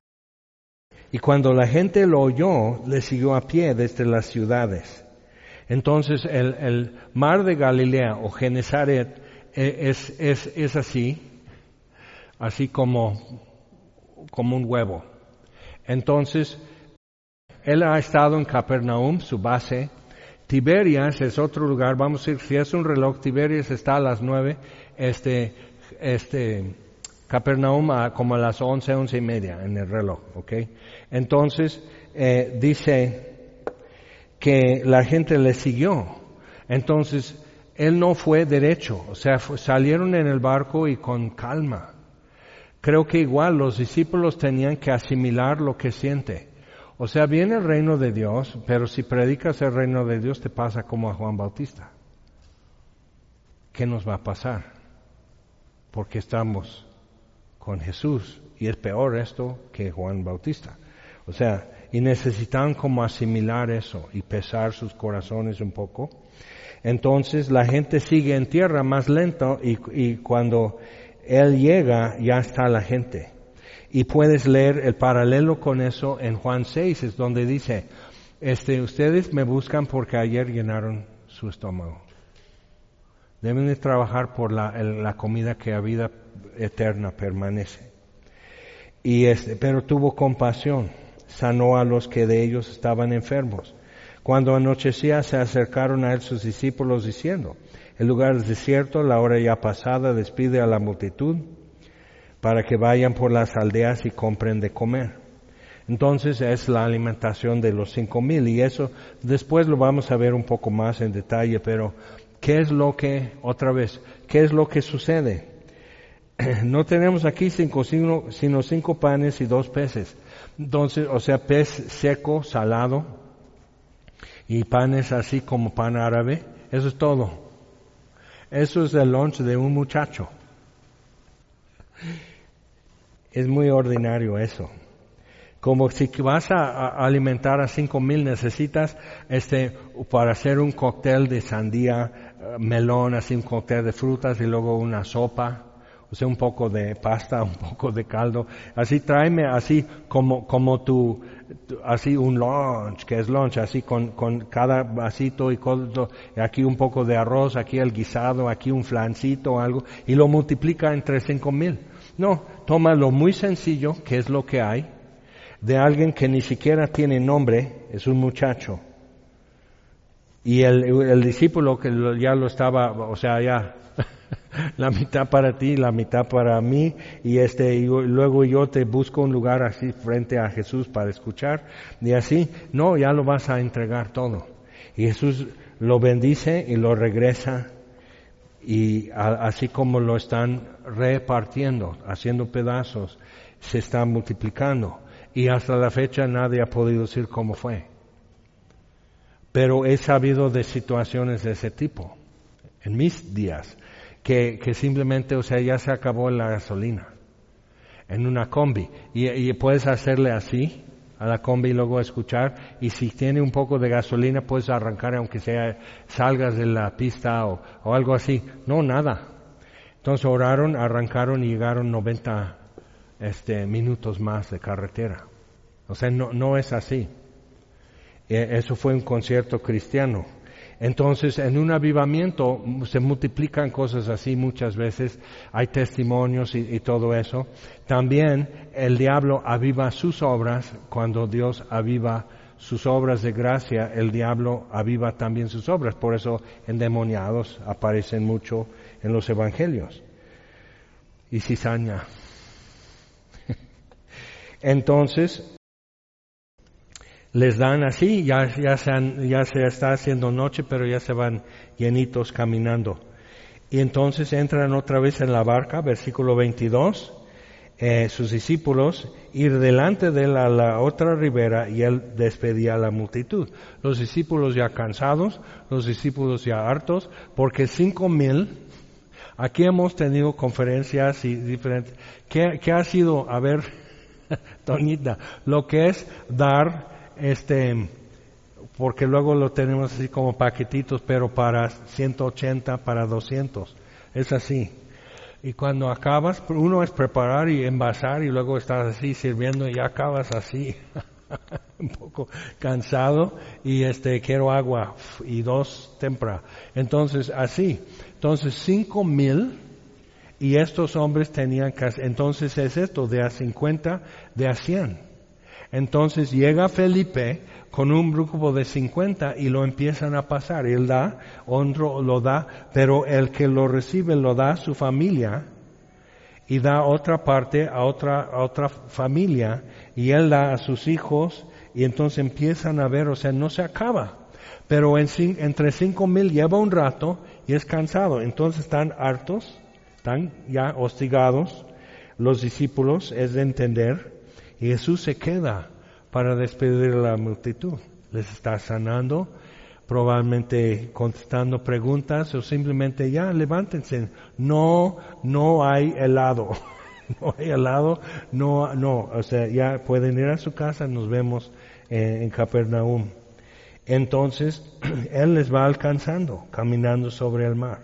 Y cuando la gente lo oyó, le siguió a pie desde las ciudades. Entonces el, el mar de Galilea o Genesaret es, es, es así, así como, como un huevo. Entonces, él ha estado en Capernaum, su base. Tiberias es otro lugar, vamos a decir, si es un reloj, Tiberias está a las nueve, este, este, Capernaum a como a las once, once y media en el reloj, ¿ok? Entonces, eh, dice que la gente le siguió. Entonces, él no fue derecho, o sea, fue, salieron en el barco y con calma. Creo que igual los discípulos tenían que asimilar lo que siente. O sea, viene el reino de Dios, pero si predicas el reino de Dios te pasa como a Juan Bautista. ¿Qué nos va a pasar? Porque estamos con Jesús y es peor esto que Juan Bautista. O sea, y necesitan como asimilar eso y pesar sus corazones un poco. Entonces la gente sigue en tierra más lento y, y cuando él llega ya está la gente. Y puedes leer el paralelo con eso en Juan seis, es donde dice, este, ustedes me buscan porque ayer llenaron su estómago. Deben de trabajar por la, el, la comida que a vida eterna permanece. Y este, pero tuvo compasión, sanó a los que de ellos estaban enfermos. Cuando anochecía se acercaron a él sus discípulos diciendo, el lugar es desierto, la hora ya pasada, despide a la multitud para que vayan por las aldeas y compren de comer. Entonces es la alimentación de los cinco mil y eso después lo vamos a ver un poco más en detalle, pero ¿qué es lo que, otra vez, qué es lo que sucede? No tenemos aquí cinco, sino, sino cinco panes y dos peces. Entonces, o sea, pez seco, salado y panes así como pan árabe, eso es todo. Eso es el lunch de un muchacho. Es muy ordinario eso. Como si vas a, a alimentar a cinco mil necesitas este para hacer un cóctel de sandía, uh, melón, así un cóctel de frutas y luego una sopa, o sea un poco de pasta, un poco de caldo. Así tráeme así como como tu, tu así un lunch, que es lunch, así con con cada vasito y codo, aquí un poco de arroz, aquí el guisado, aquí un flancito o algo y lo multiplica entre cinco mil. No, toma lo muy sencillo, que es lo que hay, de alguien que ni siquiera tiene nombre, es un muchacho. Y el, el discípulo que lo, ya lo estaba, o sea, ya, la mitad para ti, la mitad para mí, y este, y luego yo te busco un lugar así frente a Jesús para escuchar, y así, no, ya lo vas a entregar todo. Y Jesús lo bendice y lo regresa. Y a, así como lo están repartiendo, haciendo pedazos, se está multiplicando. Y hasta la fecha nadie ha podido decir cómo fue. Pero he sabido de situaciones de ese tipo, en mis días, que, que simplemente, o sea, ya se acabó la gasolina en una combi. Y, y puedes hacerle así a la combi y luego escuchar, y si tiene un poco de gasolina puedes arrancar aunque sea salgas de la pista o, o algo así. No, nada. Entonces oraron, arrancaron y llegaron noventa este, minutos más de carretera. O sea, no, no es así. E, eso fue un concierto cristiano. Entonces, en un avivamiento se multiplican cosas así muchas veces, hay testimonios y, y todo eso. También el diablo aviva sus obras, cuando Dios aviva sus obras de gracia, el diablo aviva también sus obras, por eso endemoniados aparecen mucho en los evangelios. Y cizaña. Entonces, les dan así, ya, ya, se han, ya se está haciendo noche, pero ya se van llenitos caminando. Y entonces entran otra vez en la barca, versículo veintidós, eh, sus discípulos ir delante de él a la otra ribera y él despedía a la multitud. Los discípulos ya cansados, los discípulos ya hartos, porque cinco mil, aquí hemos tenido conferencias y diferentes, ¿qué, qué ha sido? A ver, Toñita, lo que es dar este, porque luego lo tenemos así como paquetitos, pero para ciento ochenta, para doscientos, es así. Y cuando acabas, uno es preparar y envasar y luego estás así sirviendo y acabas así. un poco cansado y este quiero agua y dos tempra. Entonces así, entonces cinco mil y estos hombres tenían que, entonces es esto de a cincuenta, de a cien. Entonces llega Felipe con un grupo de cincuenta y lo empiezan a pasar. Él da, otro lo da, pero el que lo recibe lo da a su familia y da otra parte a otra, a otra familia y él da a sus hijos y entonces empiezan a ver, o sea, no se acaba. Pero en, entre cinco mil lleva un rato y es cansado. Entonces están hartos, están ya hostigados los discípulos, es de entender. Y Jesús se queda para despedir a la multitud. Les está sanando, probablemente contestando preguntas o simplemente ya levántense. No, no hay helado. No hay helado, no, no. O sea, ya pueden ir a su casa, nos vemos en, en Capernaum. Entonces, Él les va alcanzando, caminando sobre el mar.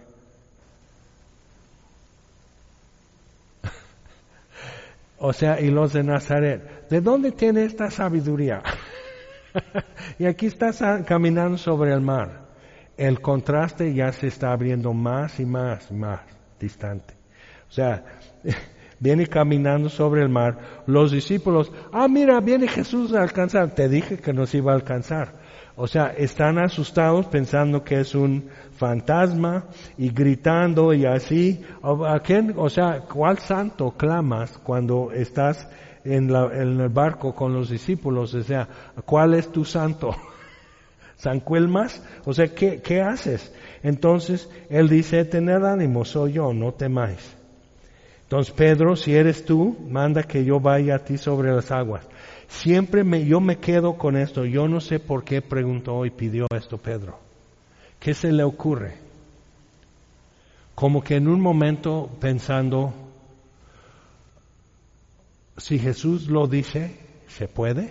O sea, y los de Nazaret, ¿de dónde tiene esta sabiduría? Y aquí estás caminando sobre el mar. El contraste ya se está abriendo más y más y más distante. O sea, viene caminando sobre el mar. Los discípulos, ah, mira, viene Jesús a alcanzar. Te dije que nos iba a alcanzar. O sea, están asustados pensando que es un fantasma y gritando y así. ¿A quién? O sea, ¿cuál santo clamas cuando estás en, la, en el barco con los discípulos? O sea, ¿cuál es tu santo? ¿San Cuelmas? O sea, ¿qué, qué haces? Entonces, él dice, tened ánimo, soy yo, no temáis. Entonces, Pedro, si eres tú, manda que yo vaya a ti sobre las aguas. Siempre me, yo me quedo con esto. Yo no sé por qué preguntó y pidió esto Pedro. ¿Qué se le ocurre? Como que en un momento pensando, si Jesús lo dice, ¿se puede?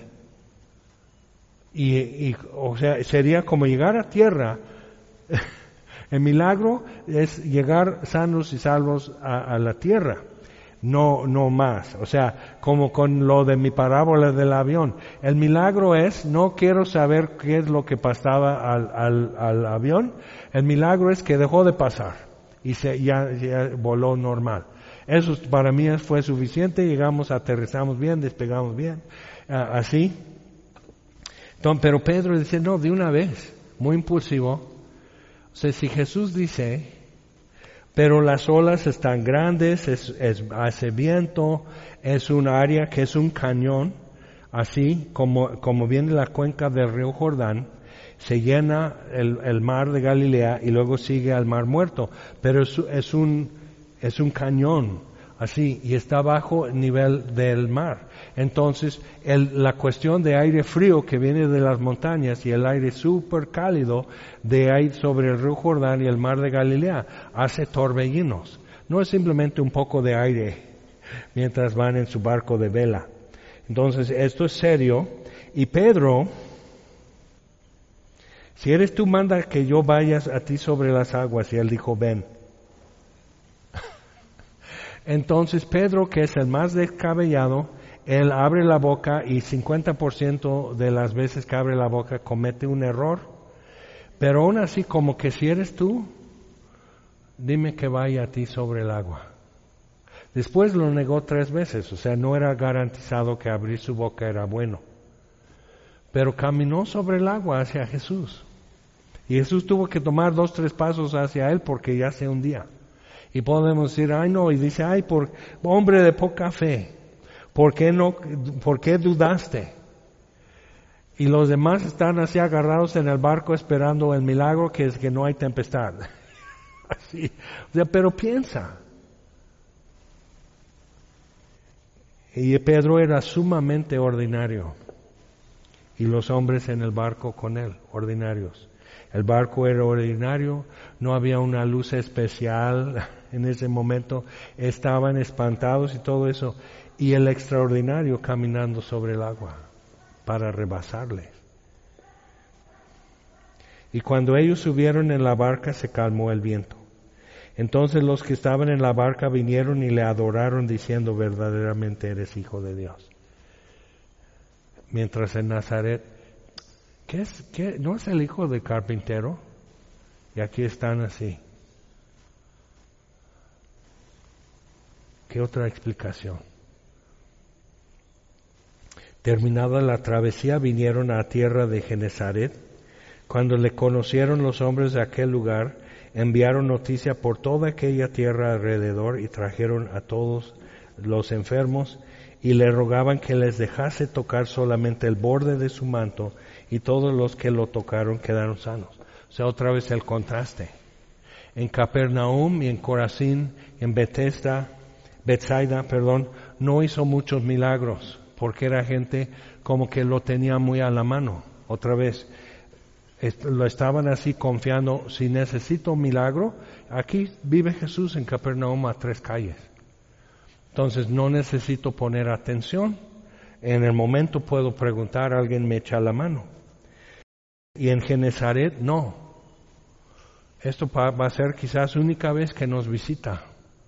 Y, y o sea, sería como llegar a tierra. El milagro es llegar sanos y salvos a, a la tierra. No, no más. O sea, como con lo de mi parábola del avión. El milagro es, no quiero saber qué es lo que pasaba al, al, al avión. El milagro es que dejó de pasar y se, ya, ya voló normal. Eso para mí fue suficiente. Llegamos, aterrizamos bien, despegamos bien. Uh, así. Entonces, pero Pedro dice, no, de una vez. Muy impulsivo. O sea, si Jesús dice, pero las olas están grandes, es, es, hace viento, es un área que es un cañón, así como, como viene la cuenca del río Jordán, se llena el, el mar de Galilea y luego sigue al mar muerto, pero es, es un, es un cañón, así, y está bajo el nivel del mar. Entonces, el, la cuestión de aire frío que viene de las montañas y el aire súper cálido de ahí sobre el río Jordán y el mar de Galilea hace torbellinos. No es simplemente un poco de aire mientras van en su barco de vela. Entonces, esto es serio. Y Pedro, si eres tú, manda que yo vayas a ti sobre las aguas. Y él dijo, ven. Entonces Pedro, que es el más descabellado, él abre la boca y cincuenta por ciento de las veces que abre la boca comete un error. Pero aún así, como que si eres tú, dime que vaya a ti sobre el agua. Después lo negó tres veces, o sea, no era garantizado que abrir su boca era bueno. Pero caminó sobre el agua hacia Jesús. Y Jesús tuvo que tomar dos, tres pasos hacia él porque ya se hundía. Y podemos decir, ay no, y dice, ay, por hombre de poca fe, ¿por qué no, por qué dudaste? Y los demás están así agarrados en el barco esperando el milagro que es que no hay tempestad. Así, o sea, pero piensa. Y Pedro era sumamente ordinario. Y los hombres en el barco con él, ordinarios. El barco era ordinario, no había una luz especial en ese momento, estaban espantados y todo eso. Y el extraordinario caminando sobre el agua para rebasarles. Y cuando ellos subieron en la barca se calmó el viento. Entonces los que estaban en la barca vinieron y le adoraron diciendo, verdaderamente eres Hijo de Dios. mientras en Nazaret, ¿qué es, qué, no es el hijo del carpintero? Y aquí están así. ¿Qué otra explicación? Terminada la travesía, vinieron a tierra de Genesaret. Cuando le conocieron los hombres de aquel lugar, enviaron noticia por toda aquella tierra alrededor y trajeron a todos los enfermos y le rogaban que les dejase tocar solamente el borde de su manto, y todos los que lo tocaron quedaron sanos. O sea, otra vez el contraste. En Capernaum y en Corazín, en Bethesda, Bethsaida, perdón, no hizo muchos milagros, porque era gente como que lo tenía muy a la mano. Otra vez, lo estaban así confiando, si necesito un milagro, aquí vive Jesús en Capernaum a tres calles. Entonces no necesito poner atención, en el momento puedo preguntar, alguien me echa la mano. Y en Genesaret no. Esto va a ser quizás la única vez que nos visita.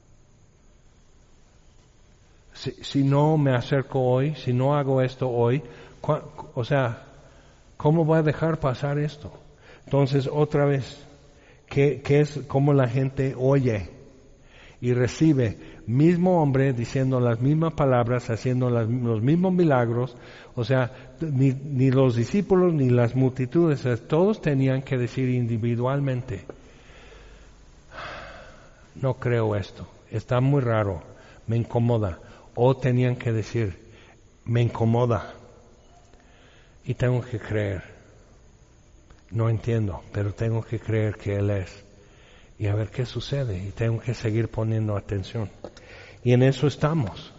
Si, si no me acerco hoy, si no hago esto hoy, o sea, ¿cómo va a dejar pasar esto? Entonces, otra vez, ¿qué, qué es cómo la gente oye y recibe? Mismo hombre diciendo las mismas palabras, haciendo las, los mismos milagros. O sea, ni, ni los discípulos ni las multitudes, todos tenían que decir individualmente, no creo esto, está muy raro, me incomoda. O tenían que decir, me incomoda y tengo que creer. No entiendo, pero tengo que creer que Él es. Y a ver qué sucede. Y tengo que seguir poniendo atención. Y en eso estamos.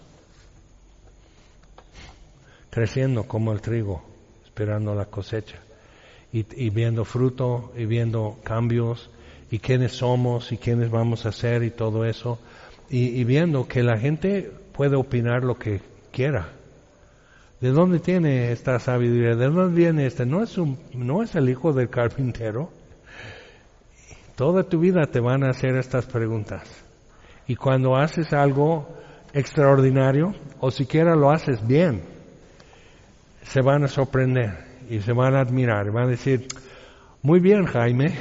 Creciendo como el trigo, esperando la cosecha. Y, y viendo fruto, y viendo cambios, y quiénes somos, y quiénes vamos a ser, y todo eso. Y, y viendo que la gente puede opinar lo que quiera. ¿De dónde tiene esta sabiduría? ¿De dónde viene este? No es un, no es el hijo del carpintero. Toda tu vida te van a hacer estas preguntas. Y cuando haces algo extraordinario, o siquiera lo haces bien, se van a sorprender y se van a admirar. Y van a decir, muy bien, Jaime.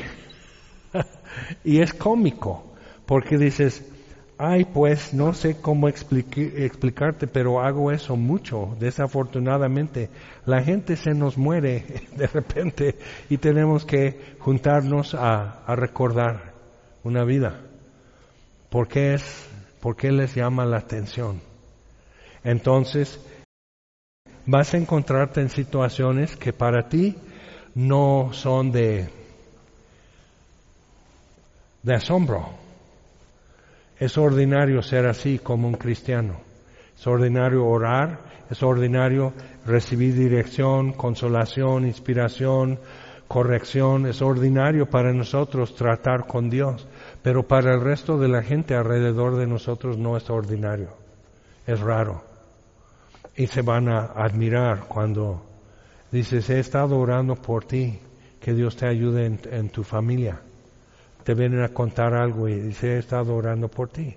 Y es cómico, porque dices, ay, pues no sé cómo explique, explicarte, pero hago eso mucho. Desafortunadamente, la gente se nos muere de repente y tenemos que juntarnos a, a recordar una vida. ¿Por qué es? ¿Por qué les llama la atención? Entonces, vas a encontrarte en situaciones que para ti no son de, de asombro. Es ordinario ser así como un cristiano. Es ordinario orar, es ordinario recibir dirección, consolación, inspiración, corrección. Es ordinario para nosotros tratar con Dios, pero para el resto de la gente alrededor de nosotros no es ordinario. Es raro. Y se van a admirar cuando dices, he estado orando por ti, que Dios te ayude en, en tu familia. Te vienen a contar algo y dice, he estado orando por ti.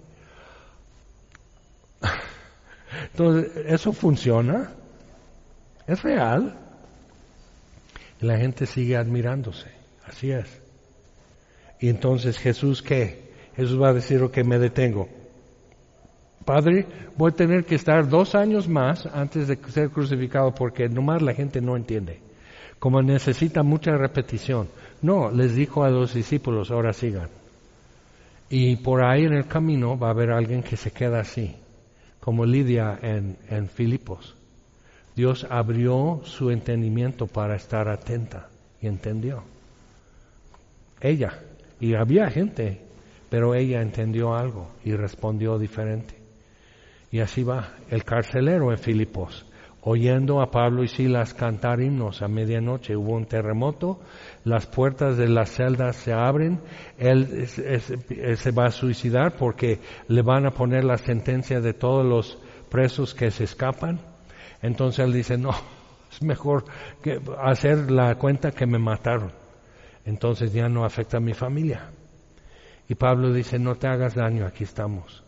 Entonces, ¿eso funciona? ¿Es real? Y la gente sigue admirándose. Así es. Y entonces, ¿Jesús qué? Jesús va a decir, ok, me detengo. Padre, voy a tener que estar dos años más antes de ser crucificado porque nomás la gente no entiende. Como necesita mucha repetición. No, les dijo a los discípulos, ahora sigan. Y por ahí en el camino va a haber alguien que se queda así, como Lidia en, en Filipos. Dios abrió su entendimiento para estar atenta y entendió. Ella, y había gente, pero ella entendió algo y respondió diferente. Y así va, el carcelero en Filipos. Oyendo a Pablo y Silas cantar himnos a medianoche, hubo un terremoto, las puertas de las celdas se abren, él, es, es, él se va a suicidar porque le van a poner la sentencia de todos los presos que se escapan. Entonces él dice, no, es mejor que hacer la cuenta que me mataron. Entonces ya no afecta a mi familia. Y Pablo dice, no te hagas daño, aquí estamos.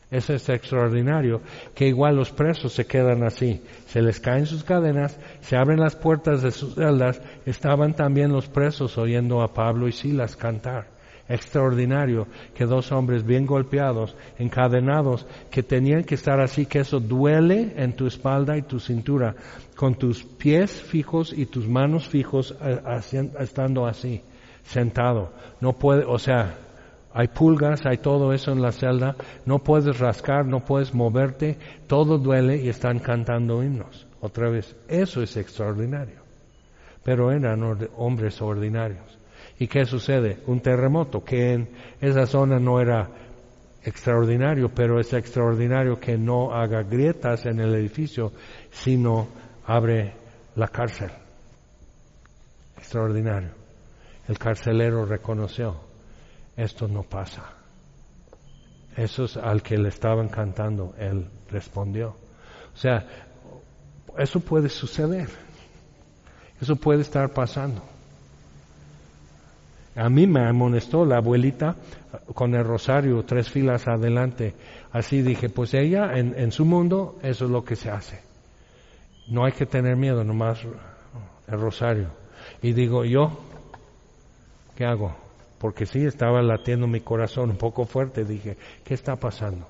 Eso es extraordinario, que igual los presos se quedan así, se les caen sus cadenas, se abren las puertas de sus celdas, estaban también los presos oyendo a Pablo y Silas cantar. Extraordinario que dos hombres bien golpeados, encadenados, que tenían que estar así, que eso duele en tu espalda y tu cintura, con tus pies fijos y tus manos fijos, estando así, sentado. No puede, o sea, hay pulgas, hay todo eso en la celda, no puedes rascar, no puedes moverte, todo duele y están cantando himnos. Otra vez, eso es extraordinario. Pero eran hombres ordinarios. ¿Y qué sucede? Un terremoto, que en esa zona no era extraordinario, pero es extraordinario que no haga grietas en el edificio, sino abre la cárcel. Extraordinario. El carcelero reconoció, esto no pasa. Eso es al que le estaban cantando, él respondió. O sea, eso puede suceder. Eso puede estar pasando. A mí me amonestó la abuelita con el rosario tres filas adelante. Así dije, pues ella en, en su mundo eso es lo que se hace. No hay que tener miedo, nomás el rosario. Y digo, ¿yo qué hago? Porque sí estaba latiendo mi corazón un poco fuerte. Dije, ¿qué está pasando?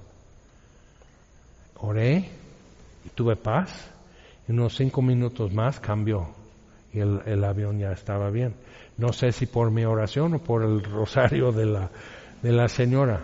Oré y tuve paz. Y unos cinco minutos más cambió. Y el, el avión ya estaba bien. No sé si por mi oración o por el rosario de la, de la señora.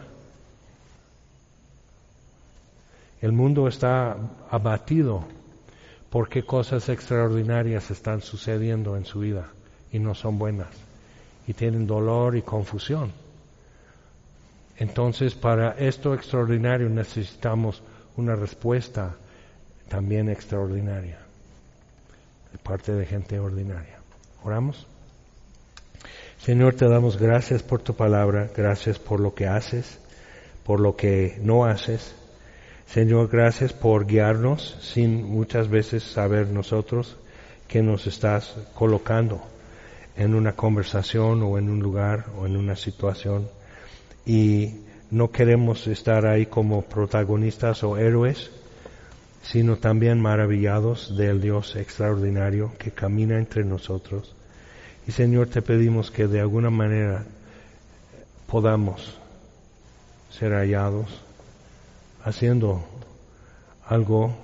El mundo está abatido porque cosas extraordinarias están sucediendo en su vida y no son buenas. Y tienen dolor y confusión. Entonces, para esto extraordinario necesitamos una respuesta también extraordinaria de parte de gente ordinaria. ¿Oramos? Señor, te damos gracias por tu palabra, gracias por lo que haces, por lo que no haces. Señor, gracias por guiarnos sin muchas veces saber nosotros que nos estás colocando en una conversación o en un lugar o en una situación. Y no queremos estar ahí como protagonistas o héroes, sino también maravillados del Dios extraordinario que camina entre nosotros. Y Señor, te pedimos que de alguna manera podamos ser hallados haciendo algo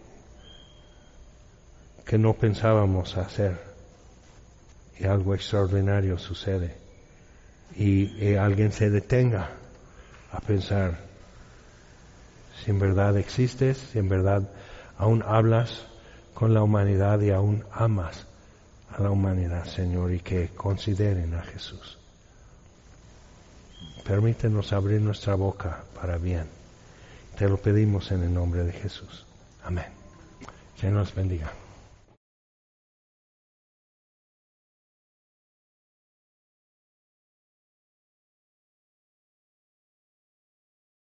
que no pensábamos hacer y algo extraordinario sucede y, y alguien se detenga a pensar si en verdad existes, si en verdad aún hablas con la humanidad y aún amas a la humanidad, Señor, y que consideren a Jesús. Permítenos abrir nuestra boca para bien. Te lo pedimos en el nombre de Jesús. Amén. Señor nos bendiga.